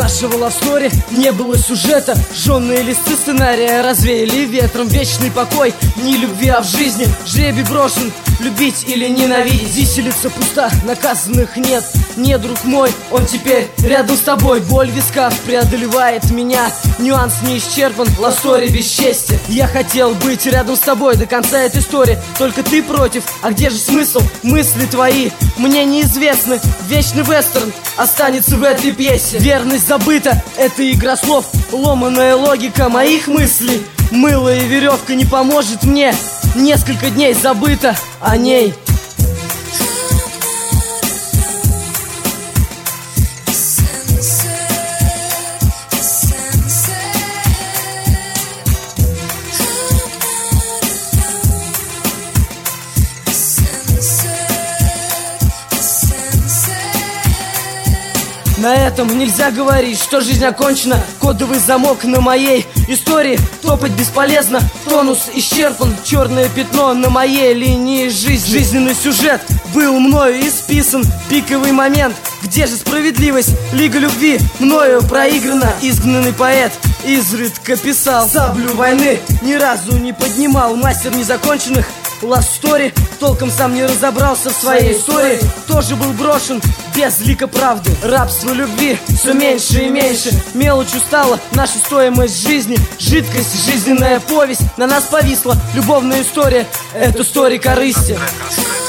нашего лавстори не было сюжета. Жжёные листы сценария развеяли ветром. Вечный покой, не любви, а в жизни жребий брошен. Любить или ненавидеть, виселица пуста, наказанных нет. Не, друг мой, он теперь рядом с тобой. Боль в висках преодолевает меня, нюанс не исчерпан, лавстори бесчестье. Я хотел быть рядом с тобой до конца этой истории, только ты против, а где же смысл? Мысли твои мне неизвестны. Вечный вестерн останется в этой пьесе. Верность забыта, это игра слов, ломаная логика моих мыслей. Мыло и веревка не поможет мне, несколько дней забыто о ней. На этом нельзя говорить, что жизнь окончена. Кодовый замок на моей истории. Топать бесполезно, тонус исчерпан. Черное пятно на моей линии жизни. Жизненный сюжет был мною исписан. Пиковый момент, где же справедливость? Лига любви мною проиграна. Изгнанный поэт изредка писал. Саблю войны ни разу не поднимал. Мастер незаконченных лавстори, толком сам не разобрался в своей истории. Тоже был брошен без лика правды. Рабство любви все меньше и меньше. Мелочь устала наша стоимость жизни. Жидкость, жизненная повесть на нас повисла. Любовная история — это история корысти.